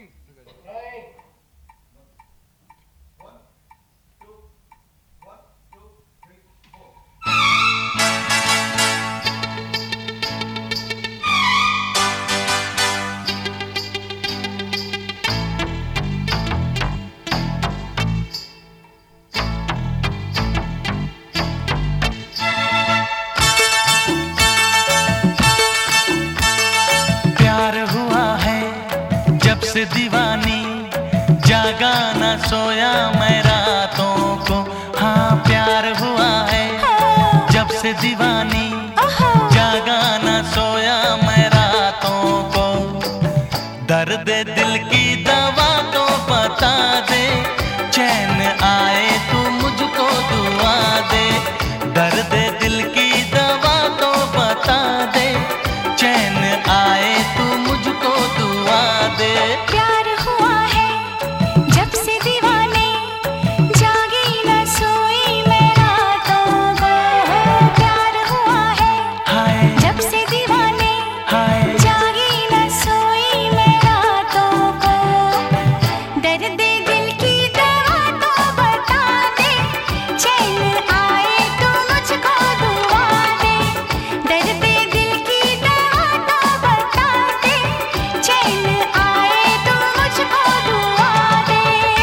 से दीवानी जागा न सोया मैं रातों को। हाँ प्यार हुआ है जब से दीवानी जागा न सोया मैं रातों को। दर्द दिल की दवा तो बता दे, चैन आए तू मुझको दुआ दे। दर्द दिल की दवा तो बता दे, चैन आए तू मुझको दुआ दे। प्यार हुआ है जब से दीवाने जागी न सोई मैं रातों को। प्यार हुआ है जब से दीवाने जागी न सोई मैं रातों को। दर्द दिल की दवा तो बता दे, चैन आए तो मुझको दुआ दे। दर्द दिल की दवा तो बता दे, चैन आए तो मुझको दुआ दे।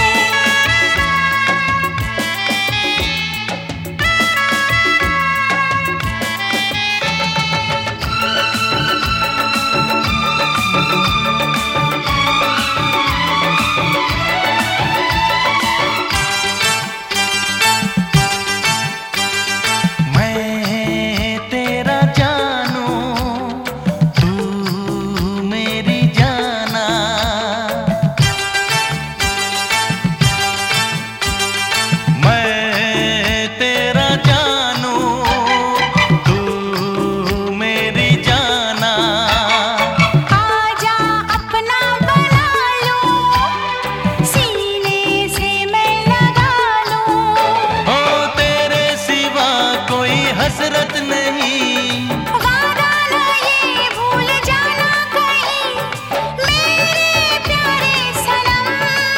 मैं तेरा जानू तू मेरी जाना। मैं तेरा जानू तू मेरी जाना। आजा अपना बना लो, सीने से मैं लगा लूं। ओ तेरे सिवा कोई हसरत नहीं, वादा ना ये भूल जाना कहीं मेरे प्यारे सनम।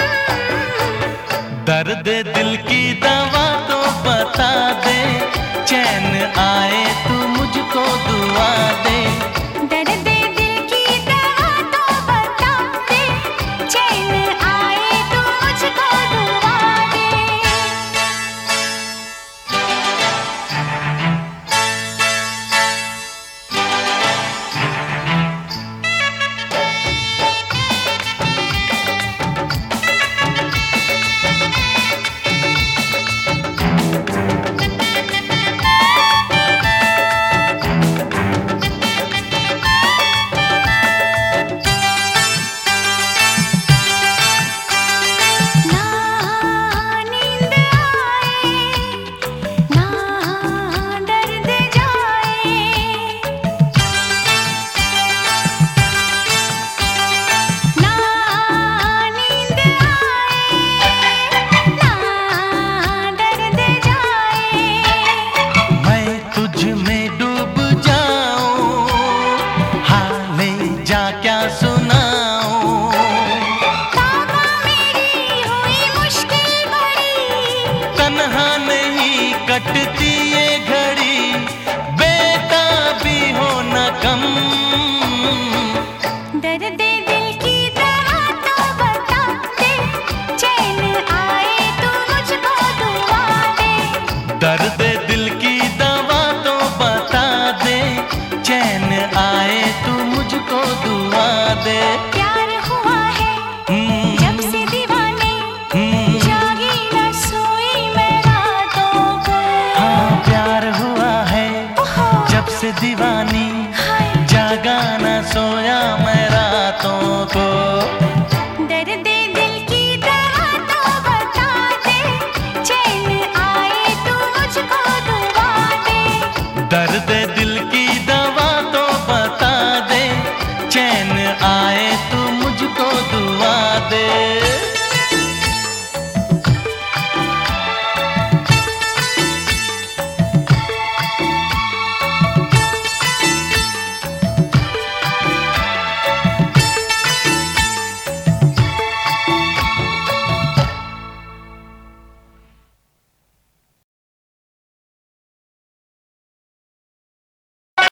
दर्द दिल की दवा तो बता दे, चैन आए तू मुझको दुआ दे। दर्द दिल की दवा तो बता दे, चैन